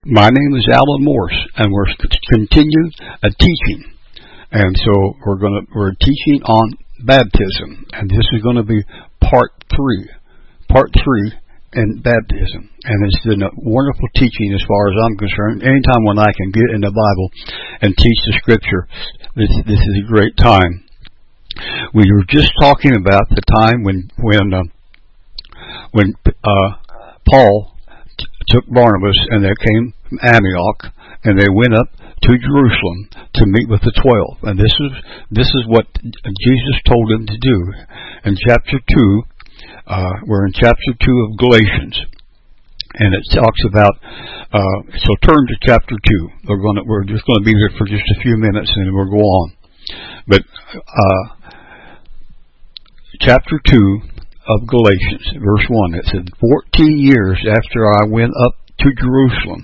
My name is Alan Morse, and we're continuing a teaching. And so we're teaching on baptism, and this is going to be part three in baptism. And it's been a wonderful teaching as far as I'm concerned. Anytime when I can get in the Bible and teach the Scripture, this is a great time. We were just talking about the time when Paul took Barnabas, and they came from Antioch, and they went up to Jerusalem to meet with the 12. And this is what Jesus told them to do. In chapter 2, we're in chapter 2 of Galatians, and it talks about. So turn to chapter 2. We're just going to be there for just a few minutes, and then we'll go on. But chapter 2 of Galatians, verse 1, it said, 14 years after I went up to Jerusalem,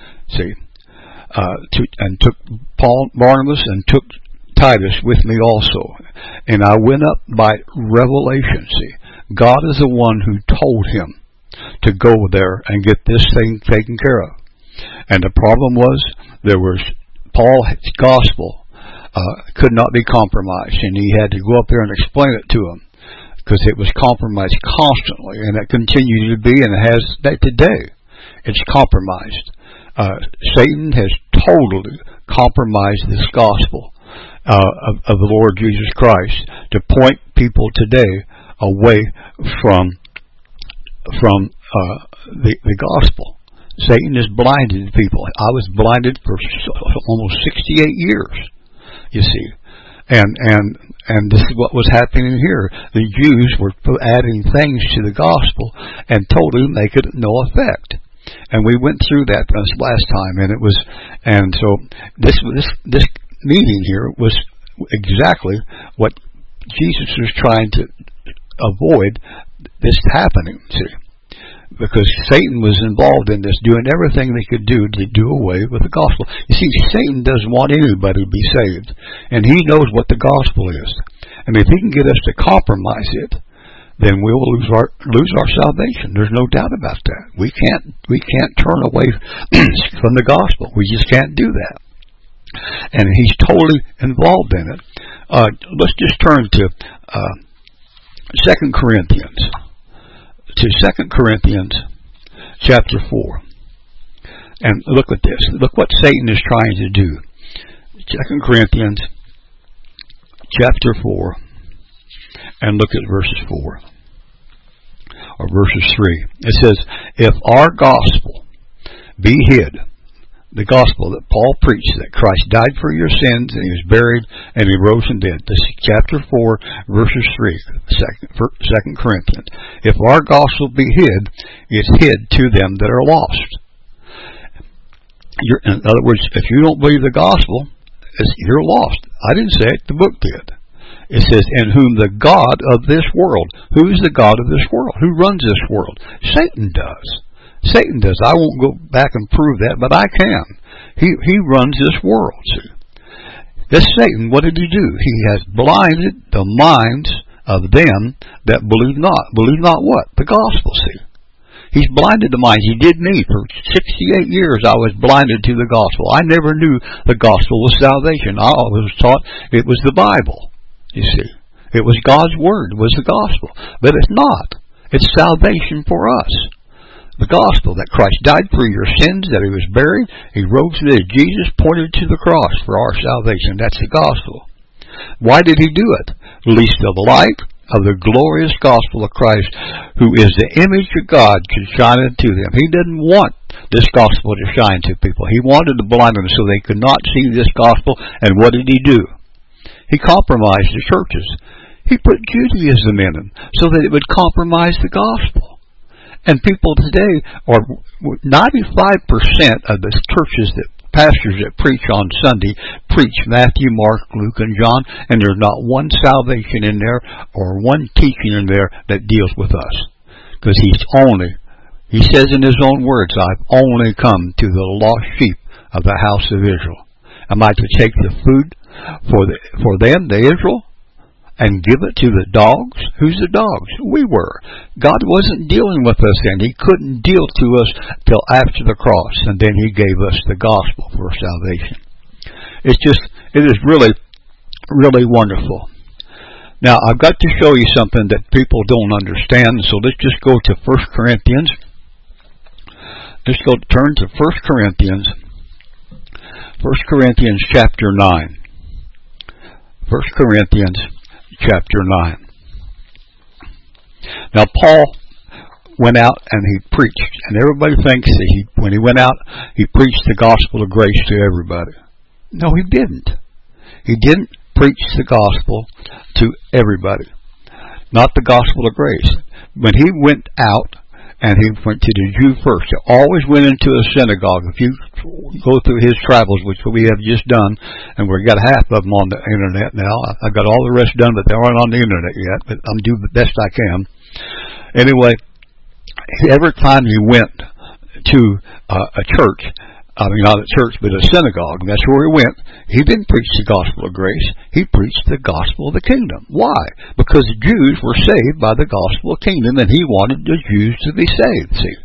and took Barnabas and took Titus with me also, and I went up by revelation. God is the one who told him to go there and get this thing taken care of. And the problem was, Paul's gospel could not be compromised, and he had to go up there and explain it to him, because it was compromised constantly, and it continued to be, and it has that today. It's compromised. Satan has totally compromised this gospel of the Lord Jesus Christ to point people today away from the gospel. Satan has blinded people. I was blinded for almost 68 years, you see. And this is what was happening here. The Jews were adding things to the gospel and totally making it no effect. And we went through that this last time, and so this meeting here was exactly what Jesus was trying to avoid this happening to. Because Satan was involved in this, doing everything they could do to do away with the gospel. You see, Satan doesn't want anybody to be saved, and he knows what the gospel is. And if he can get us to compromise it, then we will lose our salvation. There's no doubt about that. We can't turn away from the gospel. We just can't do that. And he's totally involved in it. Let's just turn to 2 Corinthians. To 2 Corinthians chapter 4. And look at this. Look what Satan is trying to do. 2 Corinthians chapter 4. And look at verses 4. Or verses 3. It says, if our gospel be hid, the gospel that Paul preached, that Christ died for your sins, and he was buried, and he rose from the dead. This is chapter 4, verses 3, 2 Corinthians. If our gospel be hid, it's hid to them that are lost. In other words, if you don't believe the gospel, you're lost. I didn't say it, the book did. It says, in whom the God of this world. Who is the God of this world? Who runs this world? Satan does. Satan does. I won't go back and prove that, but I can. He runs this world. See? This Satan, what did he do? He has blinded the minds of them that believe not. Believe not what? The gospel, see. He's blinded the minds. He did me. For 68 years I was blinded to the gospel. I never knew the gospel was salvation. I was taught it was the Bible, you see. It was God's word, was the gospel. But it's not. It's salvation for us. The gospel that Christ died for your sins, that he was buried, he rose from the dead. Jesus pointed to the cross for our salvation. That's the gospel. Why did he do it? Lest the light of the glorious gospel of Christ, who is the image of God, should shine into them. He didn't want this gospel to shine to people. He wanted to blind them so they could not see this gospel. And what did he do? He compromised the churches. He put Judaism in them so that it would compromise the gospel. And people today, or 95% of the churches pastors that preach on Sunday, preach Matthew, Mark, Luke, and John, and there's not one salvation in there or one teaching in there that deals with us. Because he says in his own words, I've only come to the lost sheep of the house of Israel. Am I to take the food for them, the Israel? and give it to the dogs? Who's the dogs? We were. God wasn't dealing with us then. He couldn't deal to us till after the cross, and then He gave us the gospel for salvation. It is really, really wonderful. Now, I've got to show you something that people don't understand, so let's just go to 1 Corinthians. Let's turn to 1 Corinthians. 1 Corinthians chapter 9. 1 Corinthians chapter 9. Now, Paul went out and he preached, and everybody thinks that when he went out, he preached the gospel of grace to everybody. No, he didn't. He didn't preach the gospel to everybody. Not the gospel of grace. When he went out, and he went to the Jew first. He always went into a synagogue. If you go through his travels, which we have just done, and we've got half of them on the internet now. I've got all the rest done, but they aren't on the internet yet. But I'm doing the best I can. Anyway, every time he went to a church, not a church, but a synagogue, and that's where he went, he didn't preach the gospel of grace. He preached the gospel of the kingdom. Why? Because the Jews were saved by the gospel of the kingdom, and he wanted the Jews to be saved, see.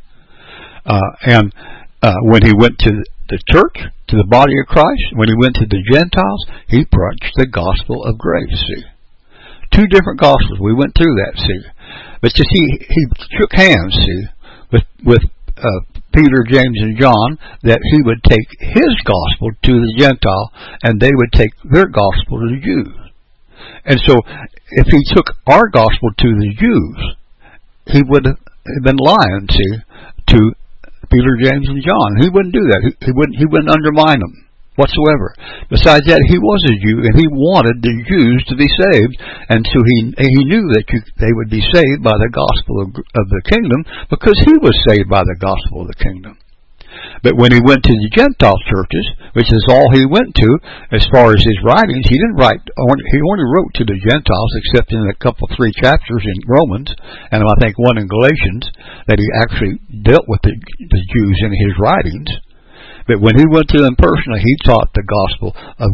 When he went to the church, to the body of Christ, when he went to the Gentiles, he preached the gospel of grace, see. Two different gospels. We went through that, see. But you see, he shook hands, see, with Peter, James, and John, that he would take his gospel to the Gentile, and they would take their gospel to the Jews. And so, if he took our gospel to the Jews, he would have been lying, see, to Peter, James, and John. He wouldn't do that. He wouldn't undermine them whatsoever. Besides that, he was a Jew, and he wanted the Jews to be saved, and so he knew that they would be saved by the gospel of the kingdom, because he was saved by the gospel of the kingdom. But when he went to the Gentile churches, which is all he went to, as far as his writings, he didn't write. He only wrote to the Gentiles, except in a couple, 3 chapters in Romans, and I think one in Galatians, that he actually dealt with the Jews in his writings. But when he went to them personally, he taught the gospel of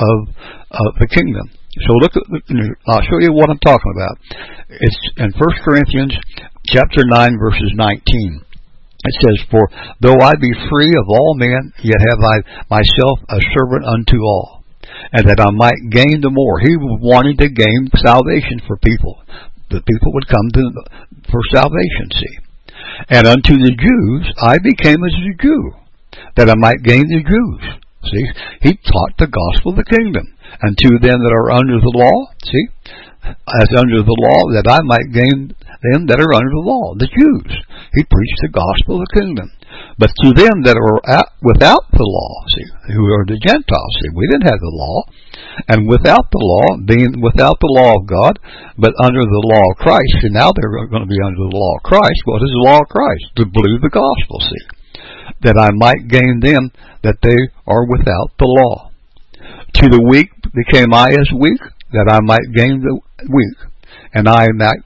the kingdom. So I'll show you what I'm talking about. It's in 1 Corinthians chapter 9, verses 19. It says, "For though I be free of all men, yet have I myself a servant unto all, and that I might gain the more." He wanted to gain salvation for people. The people would come for salvation, see. "And unto the Jews I became as a Jew, that I might gain the Jews." See, he taught the gospel of the kingdom. "And to them that are under the law," see, as under the law, that I might gain them that are under the law, the Jews. He preached the gospel of the kingdom. "But to them that are without the law," see, who are the Gentiles, see, we didn't have the law, "and without the law," being without the law of God, but under the law of Christ, and now they're going to be under the law of Christ. What is the law of Christ? To believe the gospel, see, "that I might gain them that they are without the law. To the weak became I as weak, that I might gain the weak, and I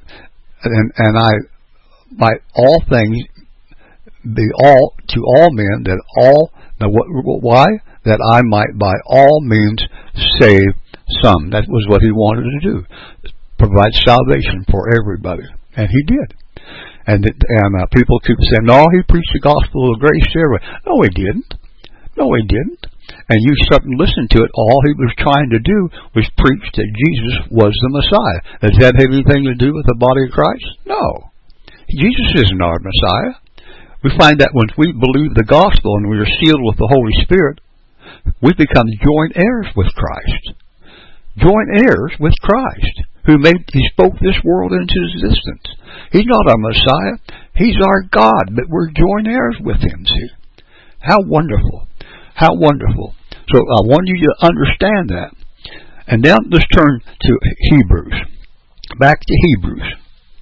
might all things be all to all men, that all." Now, why? "That I might by all means save some." That was what he wanted to do, provide salvation for everybody, and he did. And people keep saying, "No, he preached the gospel of grace to everybody." No, he didn't. No, he didn't. And you start and listen to it. All he was trying to do was preach that Jesus was the Messiah. Does that have anything to do with the body of Christ? No. Jesus isn't our Messiah. We find that when we believe the gospel and we are sealed with the Holy Spirit, we become joint heirs with Christ. Joint heirs with Christ, he spoke this world into existence. He's not our Messiah. He's our God, but we're joint heirs with him, see. How wonderful. How wonderful. So I want you to understand that. And now let's turn to Hebrews. Back to Hebrews.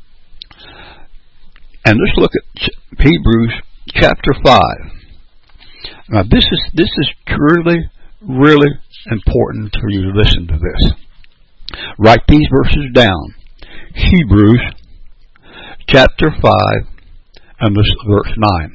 And let's look at Hebrews chapter 5. Now this is truly, really important for you to listen to this. Write these verses down. Hebrews chapter 5 and verse 9.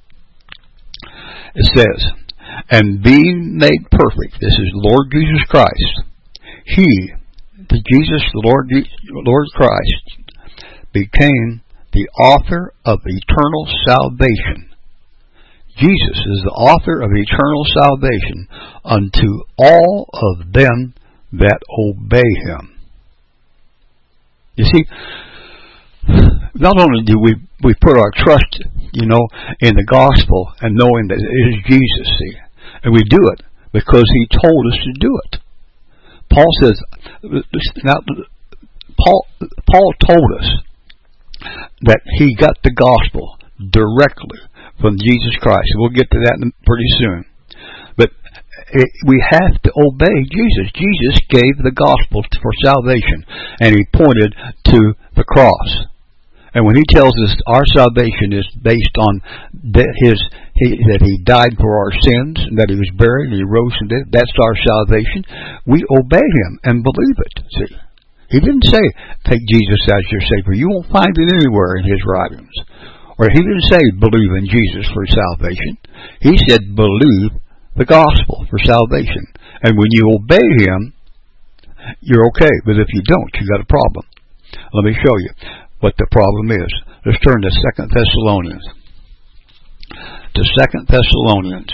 It says, "And being made perfect," this is Lord Jesus Christ, "He Jesus, the Lord Christ, became the author of eternal salvation. Jesus is the author of eternal salvation unto all of them that obey him. You see, not only do we put our trust, in the gospel and knowing that it is Jesus, see, and we do it because he told us to do it. Paul says, now, Paul told us that he got the gospel directly from Jesus Christ. We'll get to that pretty soon. But we have to obey Jesus. Jesus gave the gospel for salvation, and he pointed to the cross. And when he tells us our salvation is based on that he died for our sins, and that he was buried and he rose from death, that's our salvation. We obey him and believe it. See, he didn't say take Jesus as your Savior. You won't find it anywhere in his writings. Or he didn't say believe in Jesus for salvation. He said believe the gospel for salvation. And when you obey him, you're okay. But if you don't, you got a problem. Let me show you what the problem is. Let's turn to 2 Thessalonians. To 2 Thessalonians,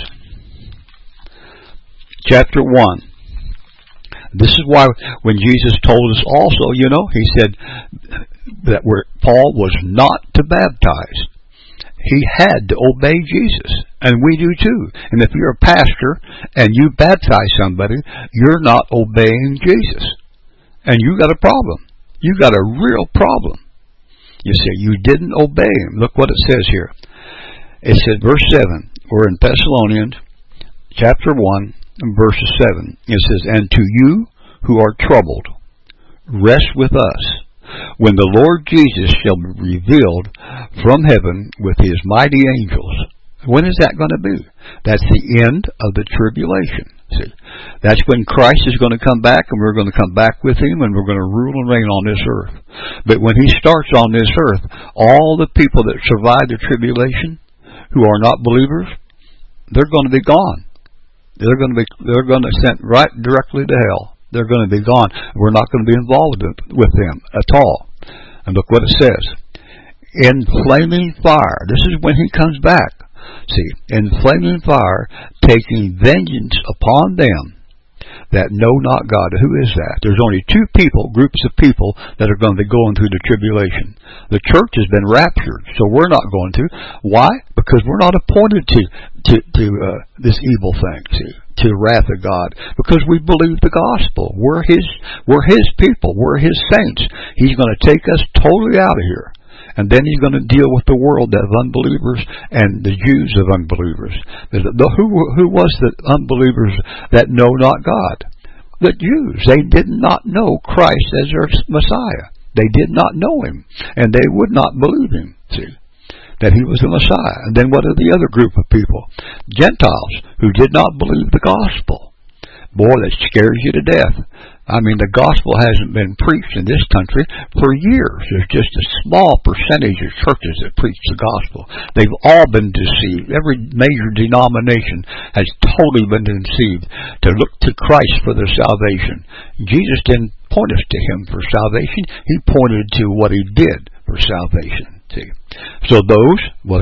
chapter 1. This is why when Jesus told us also, he said that Paul was not to baptize. He had to obey Jesus, and we do too. And if you're a pastor and you baptize somebody, you're not obeying Jesus. And you got a problem. You got a real problem. You see, you didn't obey him. Look what it says here. It said, verse 7, we're in Thessalonians, chapter 1, verse 7. It says, and to you who are troubled, rest with us, when the Lord Jesus shall be revealed from heaven with his mighty angels. When is that going to be? That's the end of the tribulation. See, that's when Christ is going to come back, and we're going to come back with him, and we're going to rule and reign on this earth. But when he starts on this earth, all the people that survive the tribulation, who are not believers, they're going to be gone. They're going to be sent right directly to hell. They're going to be gone. We're not going to be involved with them at all. And look what it says. In flaming fire. This is when he comes back. See, in flaming fire, taking vengeance upon them that know not God. Who is that? There's only two groups of people that are going to be going through the tribulation. The church has been raptured, so we're not going to. Why? Because we're not appointed to this evil thing, to the wrath of God, because we believe the gospel. We're his people. We're his saints. He's going to take us totally out of here. And then he's going to deal with the world of unbelievers and the Jews of unbelievers. Who was the unbelievers that know not God? The Jews. They did not know Christ as their Messiah. They did not know him. And they would not believe him, see, that he was the Messiah. And then what are the other group of people? Gentiles, who did not believe the gospel. Boy, that scares you to death. I mean, the gospel hasn't been preached in this country for years. There's just a small percentage of churches that preach the gospel. They've all been deceived. Every major denomination has totally been deceived to look to Christ for their salvation. Jesus didn't point us to him for salvation. He pointed to what he did for salvation. See? So those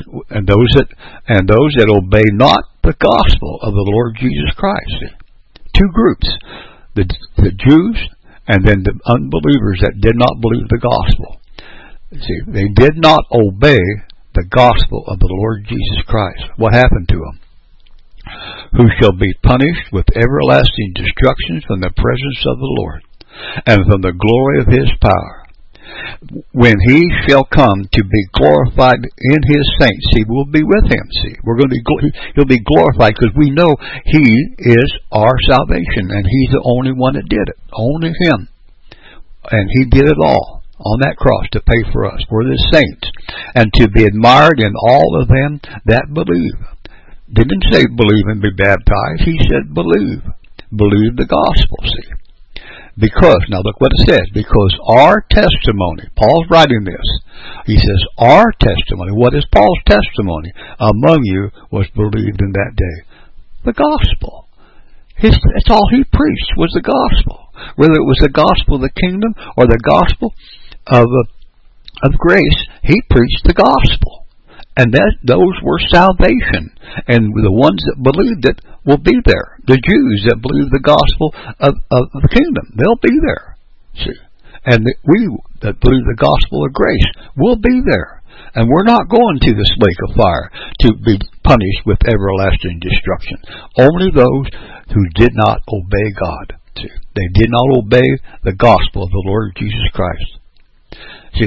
that obey not the gospel of the Lord Jesus Christ. See? Two groups. The Jews, and then the unbelievers that did not believe the gospel. See, they did not obey the gospel of the Lord Jesus Christ. What happened to them? Who shall be punished with everlasting destruction from the presence of the Lord, and from the glory of his power, when he shall come to be glorified in his saints. See, we'll be with him. See, he'll be glorified because we know he is our salvation, and he's the only one that did it. Only him. And he did it all on that cross to pay for us. We're the saints. And to be admired in all of them that believe. Didn't say believe and be baptized. He said believe. Believe the gospel, see. Because, now look what it says, because our testimony, Paul's writing this, he says, our testimony, what is Paul's testimony? Among you was believed in that day. The gospel. That's all he preached was the gospel. Whether it was the gospel of the kingdom or the gospel of grace, he preached the gospel. And those were salvation. And the ones that believed it will be there. The Jews that believe the gospel of the kingdom, they'll be there. See? And we that believe the gospel of grace will be there. And we're not going to this lake of fire to be punished with everlasting destruction. Only those who did not obey God. See? They did not obey the gospel of the Lord Jesus Christ. See,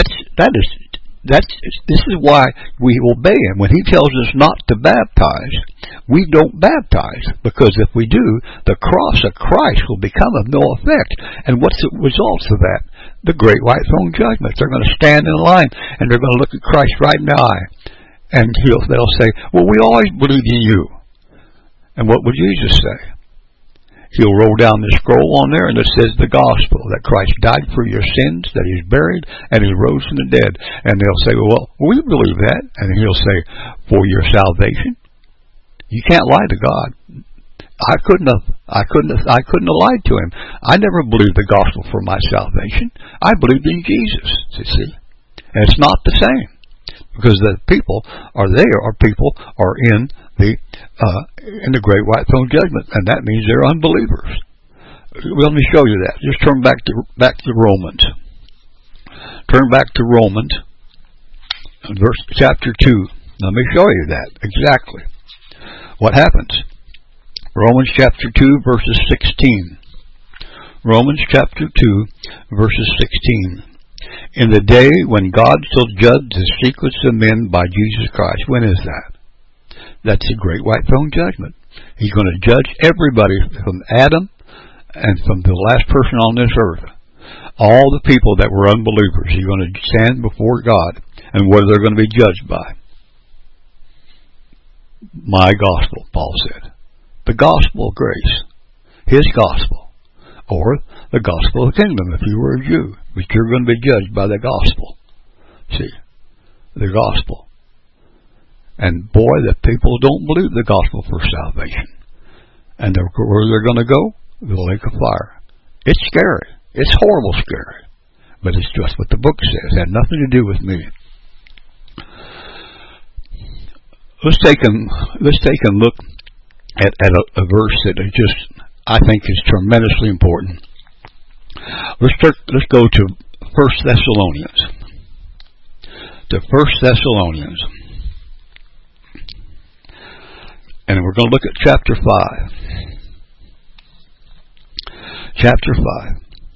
this is why we obey Him. When He tells us not to baptize, we don't baptize, because if we do, the cross of Christ will become of no effect. And what's the results of that? The great white throne judgment. They're going to stand in line, and they're going to look at Christ right in the eye, and they'll say, "Well, we always believed in you." And what would Jesus say? He'll roll down the scroll on there, and it says the gospel, that Christ died for your sins, that He's buried, and He rose from the dead. And they'll say, "Well, we believe that." And He'll say, "For your salvation." You can't lie to God. I couldn't have lied to Him. I never believed the gospel for my salvation. I believed in Jesus. You see, and it's not the same, because the people are in the great white throne judgment, and that means they're unbelievers. Let me show you that. Just turn back to Romans. Turn back to Romans, chapter 2. Let me show you that exactly what happens. Romans chapter 2, verses 16. Romans chapter 2, verses 16. In the day when God shall judge the secrets of men by Jesus Christ. When is that? That's the great white throne judgment. He's going to judge everybody from Adam and from the last person on this earth. All the people that were unbelievers. He's going to stand before God. And what are they going to be judged by? My gospel, Paul said. The gospel of grace. His gospel. Or the gospel of the kingdom, if you were a Jew. But you're going to be judged by the gospel. See? The gospel. And boy, the people don't believe the gospel for salvation. And where they're going to go? The lake of fire. It's scary. It's horrible scary. But it's just what the book says. It had nothing to do with me. Let's take a look at a verse that I think is tremendously important. Let's go to 1 Thessalonians. To 1 Thessalonians. And we're going to look at chapter 5. Chapter 5.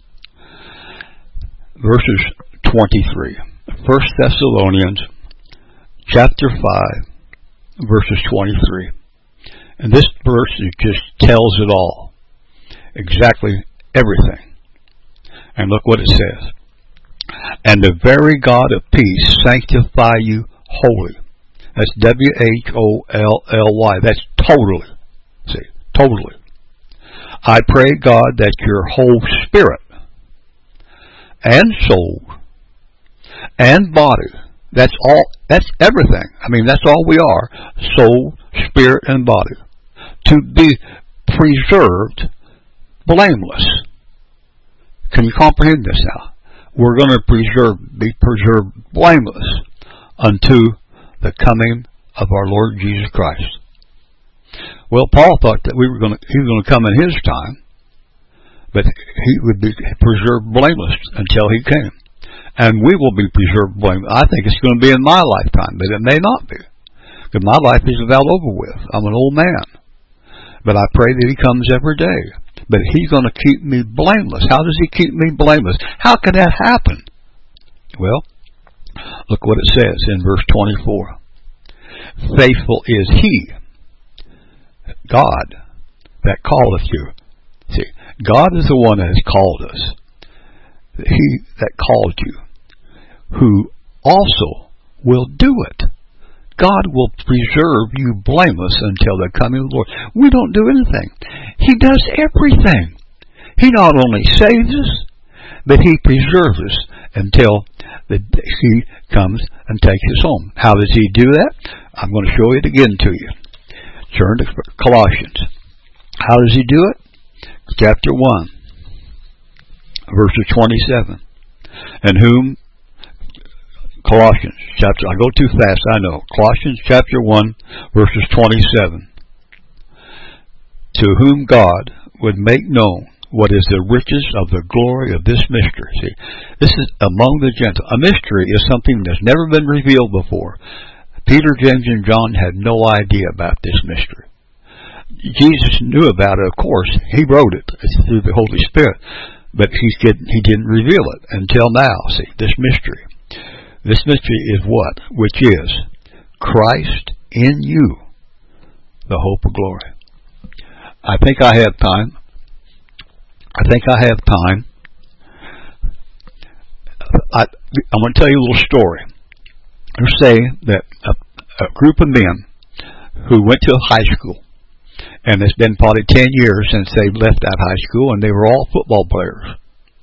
Verses 23. 1 Thessalonians chapter 5, verses 23. And this verse just tells it all. Exactly everything. And look what it says. And the very God of peace sanctify you wholly. That's W-H-O-L-L-Y. That's totally. See, totally. I pray, God, that your whole spirit and soul and body, that's everything. I mean, that's all we are. Soul, spirit, and body. To be preserved blameless. Can you comprehend this now? We're going to be preserved blameless unto the coming of our Lord Jesus Christ. Well, Paul thought that he was going to come in his time, but he would be preserved blameless until he came. And we will be preserved blameless. I think it's going to be in my lifetime, but it may not be. Because my life is about over with. I'm an old man. But I pray that he comes every day. But he's going to keep me blameless. How does he keep me blameless? How can that happen? Well, look what it says in verse 24. Faithful is he, God, that calleth you. See, God is the one that has called us. He that called you, who also will do it. God will preserve you blameless until the coming of the Lord. We don't do anything. He does everything. He not only saves us, but he preserves us until he comes and takes us home. How does he do that? I'm going to show it again to you. Turn to Colossians. How does he do it? Chapter 1, verses 27. And whom, Colossians chapter, I go too fast, I know. Colossians chapter 1, verses 27. To whom God would make known what is the riches of the glory of this mystery. See, this is among the Gentiles. A mystery is something that's never been revealed before. Peter, James, and John had no idea about this mystery. Jesus knew about it, of course. He wrote it through the Holy Spirit, but he didn't reveal it until now. See, this mystery. This mystery is what? Which is Christ in you, the hope of glory. I think I have time. I'm going to tell you a little story. Let's say that a group of men who went to high school, and it's been probably 10 years since they left that high school, and they were all football players.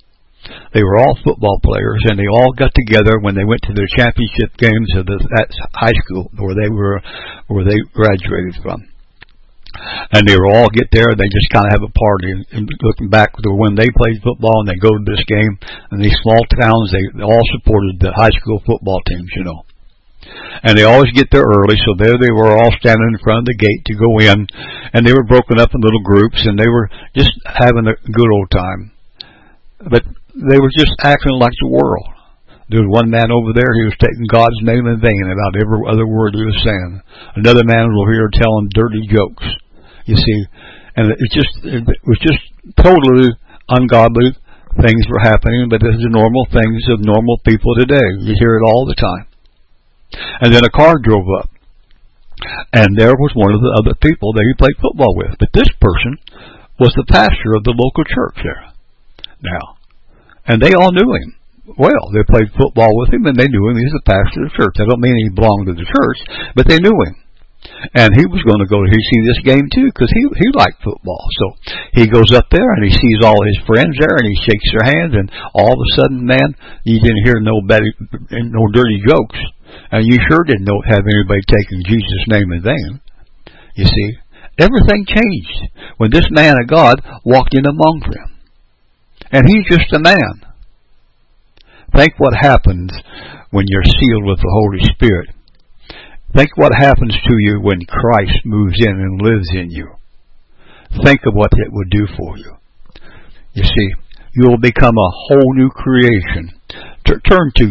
And they all got together when they went to their championship games of that high school where they graduated from. And they would all get there, and they just kind of have a party. And looking back to when they played football, and they go to this game, and these small towns, they all supported the high school football teams, you know. And they always get there early, so there they were all standing in front of the gate to go in, and they were broken up in little groups, and they were just having a good old time. But they were just acting like the world. There was one man over there, he was taking God's name in vain about every other word he was saying. Another man was over here telling dirty jokes, you see. And it was just totally ungodly things were happening, but this is the normal things of normal people today. You hear it all the time. And then a car drove up, and there was one of the other people that he played football with. But this person was the pastor of the local church there now. And they all knew him. Well, they played football with him, and they knew him. He's the pastor of the church. I don't mean he belonged to the church, but they knew him. And he was going to go see this game, too, because he liked football. So he goes up there, and he sees all his friends there, and he shakes their hands, and all of a sudden, man, you didn't hear no dirty jokes. And you sure didn't have anybody taking Jesus' name in vain. You see, everything changed when this man of God walked in among them. And he's just a man. Think what happens when you're sealed with the Holy Spirit. Think what happens to you when Christ moves in and lives in you. Think of what it would do for you. You see, you will become a whole new creation. Turn to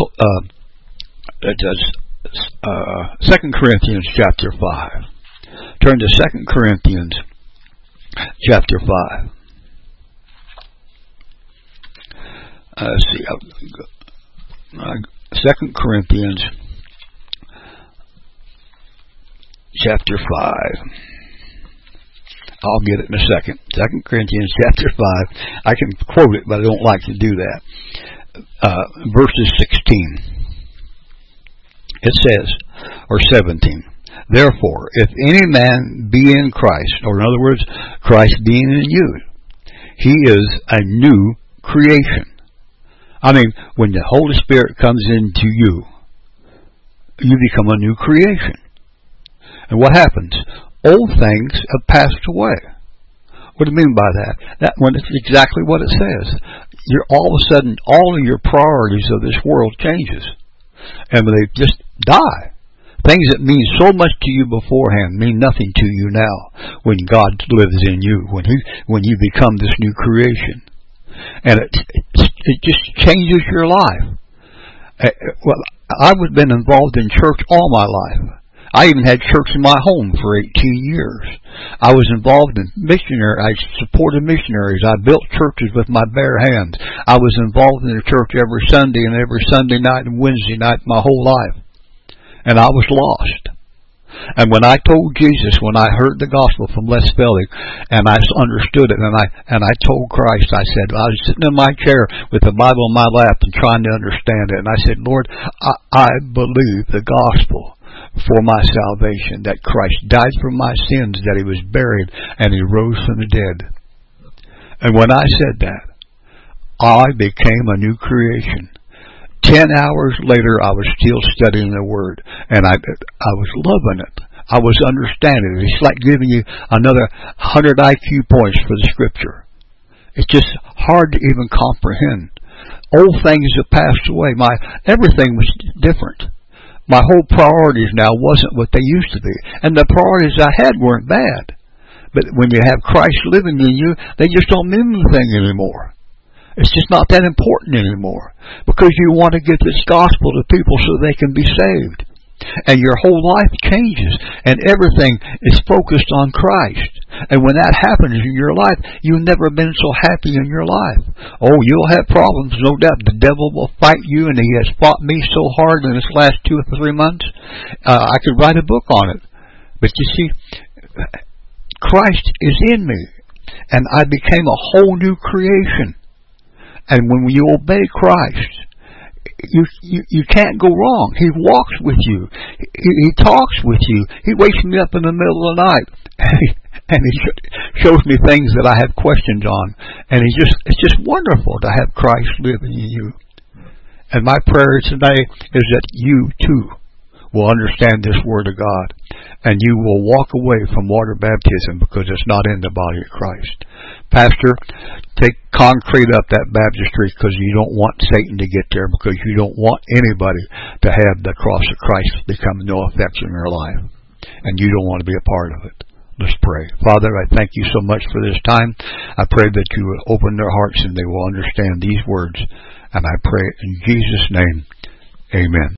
2 Corinthians chapter 5. Turn to 2 Corinthians chapter 5. Let's see. 2 Corinthians chapter 5. I'll get it in a second. 2 Corinthians chapter 5. I can quote it, but I don't like to do that. Verses 16. It says, or 17. Therefore, if any man be in Christ, or in other words, Christ being in you, he is a new creation. I mean, when the Holy Spirit comes into you, you become a new creation. And what happens? Old things have passed away. What do you mean by that? When it's exactly what it says. You're all of a sudden, all of your priorities of this world changes. And they just die. Things that mean so much to you beforehand mean nothing to you now when God lives in you, when you become this new creation. And it just changes your life. Well, I've been involved in church all my life. I even had church in my home for 18 years. I was involved in missionary. I supported missionaries. I built churches with my bare hands. I was involved in the church every Sunday and every Sunday night and Wednesday night my whole life. And I was lost. And when I told Jesus, when I heard the gospel from Les Spelling, and I understood it, and I told Christ, I said, I was sitting in my chair with the Bible in my lap and trying to understand it, and I said, Lord, I believe the gospel for my salvation, that Christ died for my sins, that he was buried, and he rose from the dead. And when I said that, I became a new creation. 10 hours later, I was still studying the Word, and I was loving it. I was understanding it. It's like giving you another 100 IQ points for the Scripture. It's just hard to even comprehend. Old things have passed away. Everything was different. My whole priorities now wasn't what they used to be. And the priorities I had weren't bad. But when you have Christ living in you, they just don't mean anything anymore. It's just not that important anymore. Because you want to get this gospel to people so they can be saved. And your whole life changes. And everything is focused on Christ. And when that happens in your life, you've never been so happy in your life. Oh, you'll have problems, no doubt. The devil will fight you, and he has fought me so hard in this last 2 or 3 months. I could write a book on it. But you see, Christ is in me. And I became a whole new creation. And when you obey Christ, you can't go wrong. He walks with you. He talks with you. He wakes me up in the middle of the night. And he shows me things that I have questions on. And it's just wonderful to have Christ living in you. And my prayer today is that you too will understand this Word of God. And you will walk away from water baptism because it's not in the body of Christ. Pastor, take concrete up that baptistry because you don't want Satan to get there, because you don't want anybody to have the cross of Christ become no effect in their life. And you don't want to be a part of it. Let's pray. Father, I thank you so much for this time. I pray that you will open their hearts and they will understand these words. And I pray in Jesus' name, amen.